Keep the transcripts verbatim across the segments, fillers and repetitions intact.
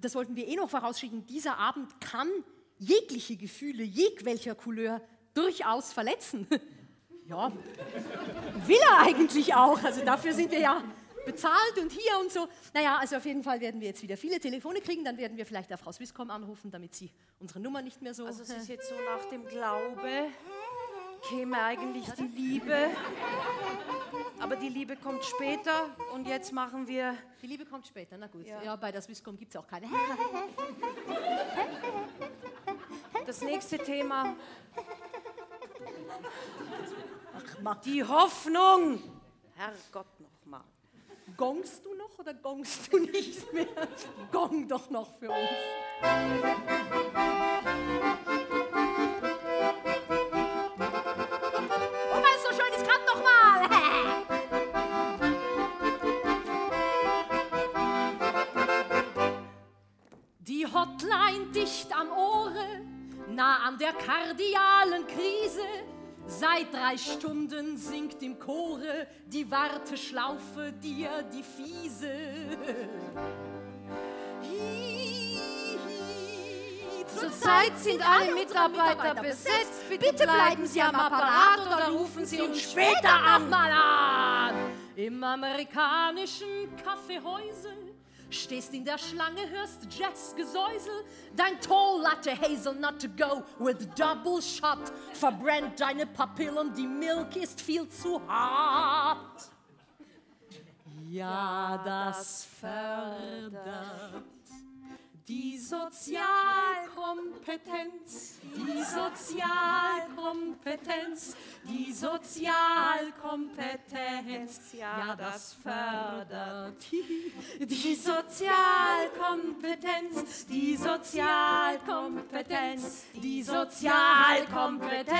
das wollten wir eh noch vorausschicken, dieser Abend kann jegliche Gefühle, jegwelcher Couleur, durchaus verletzen. Ja, will er eigentlich auch, also dafür sind wir ja bezahlt und hier und so. Naja, also auf jeden Fall werden wir jetzt wieder viele Telefone kriegen, dann werden wir vielleicht auf Frau Swisscom anrufen, damit sie unsere Nummer nicht mehr so... Also es ist jetzt so nach dem Glaube, käme eigentlich die Liebe, aber die Liebe kommt später und jetzt machen wir... Die Liebe kommt später, na gut. Ja, ja bei der Swisscom gibt es auch keine... Das nächste Thema... Ach, die Hoffnung! Herrgott nochmal. Gongst du noch oder gongst du nicht mehr? Gong doch noch für uns. Oh, weil es so schön ist, kann doch mal! Die Hotline dicht am Ohre, nah an der kardialen Krise. Seit drei Stunden singt im Chore die Warteschlaufe dir die Fiese. Zurzeit sind alle Mitarbeiter besetzt. Bitte bleiben Sie am Apparat oder rufen Sie uns später an. Mal an. Im amerikanischen Kaffeehäusel stehst in der Schlange, hörst Jazzgesäusel. Dein Tall Latte Hazelnut to go with double shot verbrennt deine Papillen, die Milk ist viel zu hart. Ja, das fördert die Sozialkompetenz, die Sozialkompetenz, die Sozialkompetenz, ja, das fördert die Sozialkompetenz, die Sozialkompetenz, die Sozialkompetenz.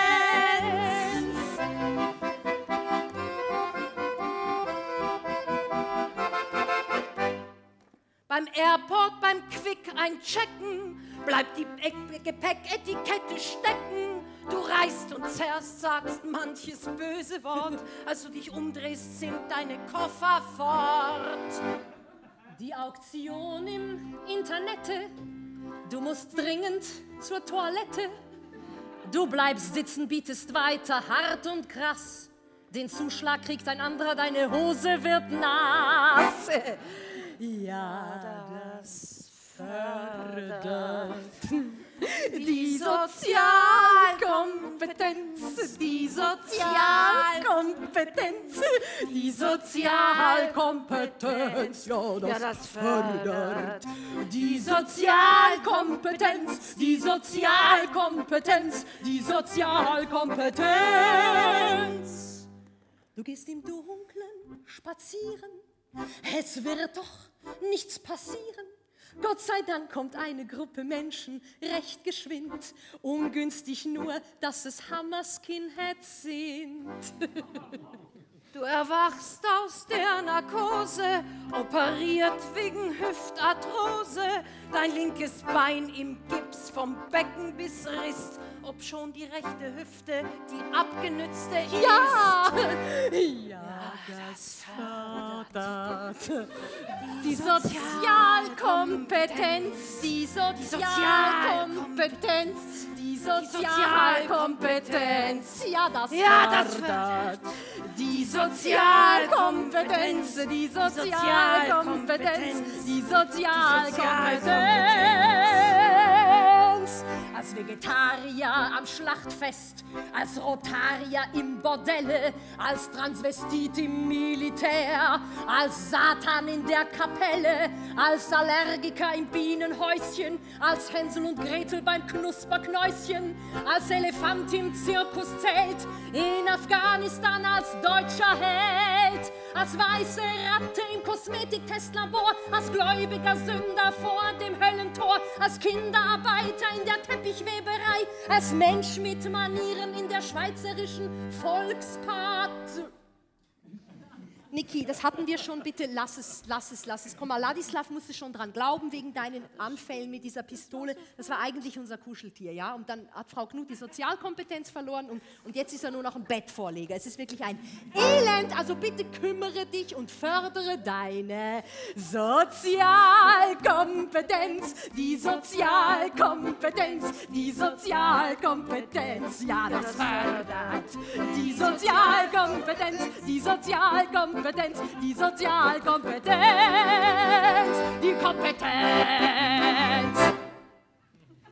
Beim Airport, beim Quick einchecken, bleibt die Gepäcketikette stecken. Du reißt und zerrst, sagst manches böse Wort. Als du dich umdrehst, sind deine Koffer fort. Die Auktion im Internette, du musst dringend zur Toilette. Du bleibst sitzen, bietest weiter, hart und krass. Den Zuschlag kriegt ein anderer, deine Hose wird nass. Ja, das fördert die Sozialkompetenz, die Sozialkompetenz, die Sozialkompetenz, ja, das, ja, das fördert die Sozialkompetenz, die Sozialkompetenz, die Sozialkompetenz. Du gehst im Dunkeln spazieren, es wird doch nichts passieren. Gott sei Dank kommt eine Gruppe Menschen recht geschwind. Ungünstig nur, dass es Hammer-Skinheads sind. Du erwachst aus der Narkose, operiert wegen Hüftarthrose. Dein linkes Bein im Gips vom Becken bis Riss, obschon die rechte Hüfte die abgenützte ist. Ja, ja, das fördert die Sozialkompetenz, die Sozialkompetenz, die Sozialkompetenz. Ja, das fördert die Sozialkompetenz, die Sozialkompetenz, die Sozialkompetenz. Als Vegetarier am Schlachtfest, als Rotarier im Bordelle, als Transvestit im Militär, als Satan in der Kapelle, als Allergiker im Bienenhäuschen, als Hänsel und Gretel beim Knusperknäuschen, als Elefant im Zirkuszelt, in Afghanistan als deutscher Held, als weiße Ratte im Kosmetiktestlabor, als gläubiger Sünder vor dem Höllentor, als Kinderarbeiter in der Teppichweberei, als Mensch mit Manieren in der schweizerischen Volkspartei. Niki, das hatten wir schon, bitte lass es, lass es, lass es. Komm mal, Ladislav musste schon dran glauben, wegen deinen Anfällen mit dieser Pistole. Das war eigentlich unser Kuscheltier, ja? Und dann hat Frau Knut die Sozialkompetenz verloren und, und jetzt ist er nur noch ein Bettvorleger. Es ist wirklich ein Elend, also bitte kümmere dich und fördere deine Sozialkompetenz. Die Sozialkompetenz, die Sozialkompetenz, ja, das fördert. Die Sozialkompetenz, die Sozialkompetenz. Kompetenz, die Sozialkompetenz, die Kompetenz.